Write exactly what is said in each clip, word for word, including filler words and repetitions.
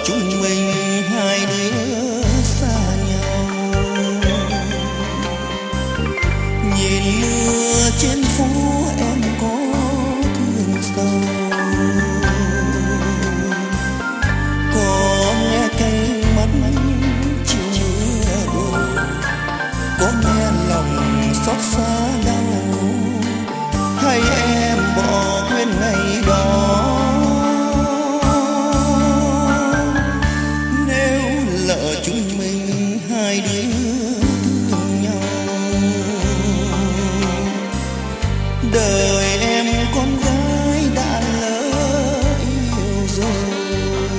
chúng mình hai đứa xa nhau. Nhìn mưa trên phố em có thương sâu, có nghe cay mắt chiều mưa đổ, có nghe lòng xót xa đau, hay em bỏ quên ngày đó. Nếu lỡ chúng mình hai đứa thương nhau, đời em con gái đã lỡ yêu rồi.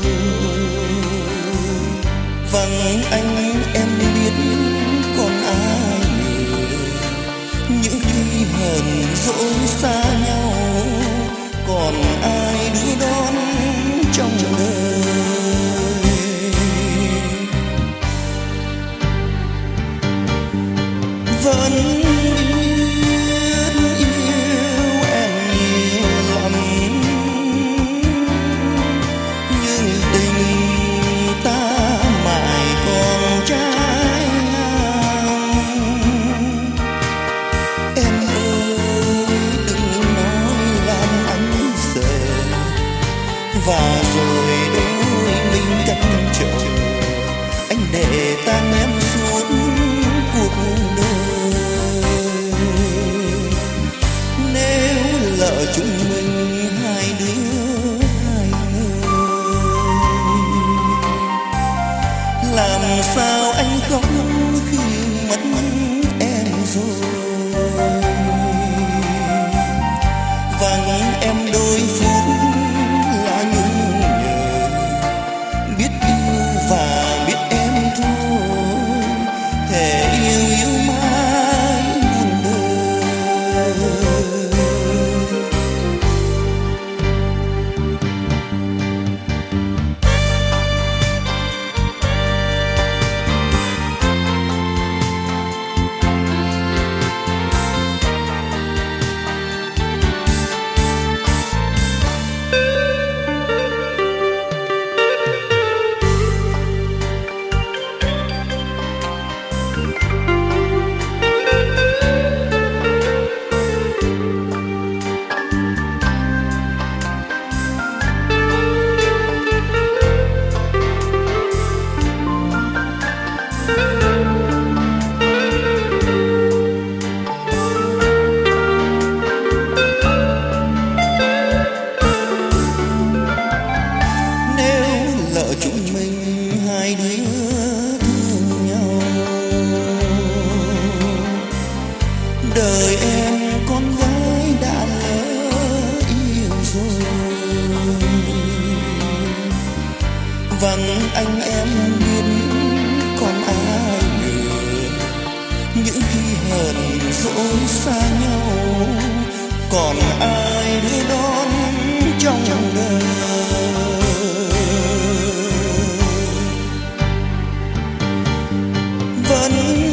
Vắng anh em biết còn ai nữa, những khi hờn dỗi xa nhau, còn ai đưa đón trong đời. Vẫn biết yêu em nhiều lắm, nhưng tình ta mãi còn trái ngang. Em ơi đừng nói làm anh sợ, và rồi đôi mình cắt trở, anh để tan em suốt cuộc đời. Nếu lỡ chúng mình hai đứa hai nơi, làm sao anh khóc khi mất em rồi. Vắng em đôi phút là nhung nhớ, biết yêu và biết em thôi, thề yêu yêu mãi muôn đời. Chúng mình hai đứa thương nhau, đời em con gái đã lỡ yêu rồi. Vắng anh em biết còn ai nữa, những khi hờn dỗi xa nhau, còn ai đưa đón trong đời. Vẫn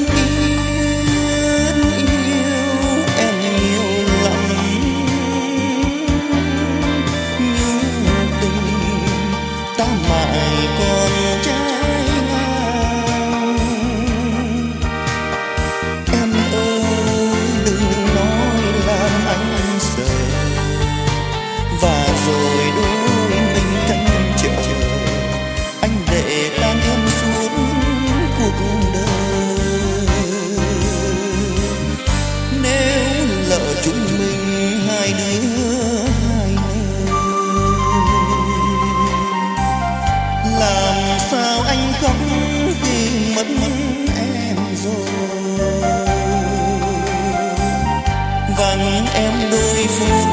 biết yêu em nhiều lắm, nhưng tình ta mãi còn trái ngang. Em ơi đừng nói làm anh sợ, và rồi đôi mình cánh trở, anh để tan em suốt cuộc đời. Chúng mình hai đứa hai nơi, làm sao anh khóc khi mất em rồi. Vắng em đôi phút